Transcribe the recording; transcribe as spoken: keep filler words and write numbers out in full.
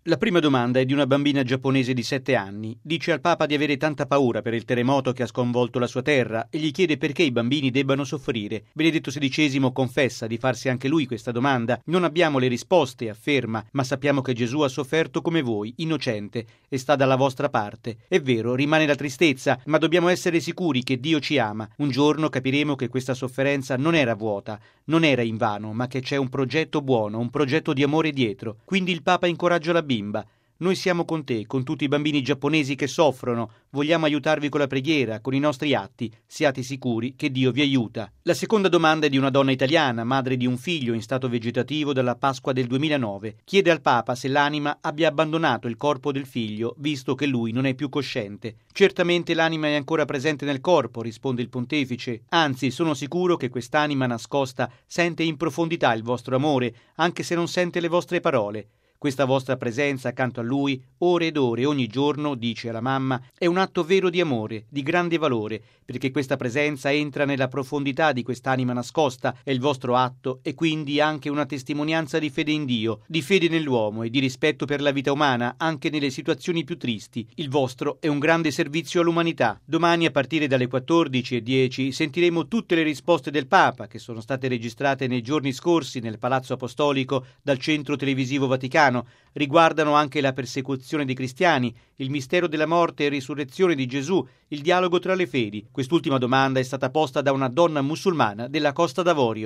La prima domanda è di una bambina giapponese di sette anni. Dice al Papa di avere tanta paura per il terremoto che ha sconvolto la sua terra e gli chiede perché i bambini debbano soffrire. Benedetto sedicesimo confessa di farsi anche lui questa domanda. Non abbiamo le risposte, afferma, ma sappiamo che Gesù ha sofferto come voi, innocente, e sta dalla vostra parte. È vero, rimane la tristezza, ma dobbiamo essere sicuri che Dio ci ama. Un giorno capiremo che questa sofferenza non era vuota, non era invano, ma che c'è un progetto buono, un progetto di amore dietro. Quindi il Papa incoraggia la bimba. Noi siamo con te, con tutti i bambini giapponesi che soffrono, vogliamo aiutarvi con la preghiera, con i nostri atti, siate sicuri che Dio vi aiuta. La seconda domanda è di una donna italiana, madre di un figlio in stato vegetativo dalla Pasqua del duemilanove. Chiede al Papa se l'anima abbia abbandonato il corpo del figlio, visto che lui non è più cosciente. Certamente l'anima è ancora presente nel corpo, risponde il pontefice, anzi sono sicuro che quest'anima nascosta sente in profondità il vostro amore, anche se non sente le vostre parole. Questa vostra presenza accanto a lui, ore ed ore, ogni giorno, dice alla mamma, è un atto vero di amore, di grande valore, perché questa presenza entra nella profondità di quest'anima nascosta, è il vostro atto e quindi anche una testimonianza di fede in Dio, di fede nell'uomo e di rispetto per la vita umana, anche nelle situazioni più tristi. Il vostro è un grande servizio all'umanità. Domani a partire dalle quattordici e dieci sentiremo tutte le risposte del Papa, che sono state registrate nei giorni scorsi nel Palazzo Apostolico dal Centro Televisivo Vaticano. Riguardano anche la persecuzione dei cristiani, il mistero della morte e risurrezione di Gesù, il dialogo tra le fedi. Quest'ultima domanda è stata posta da una donna musulmana della Costa d'Avorio.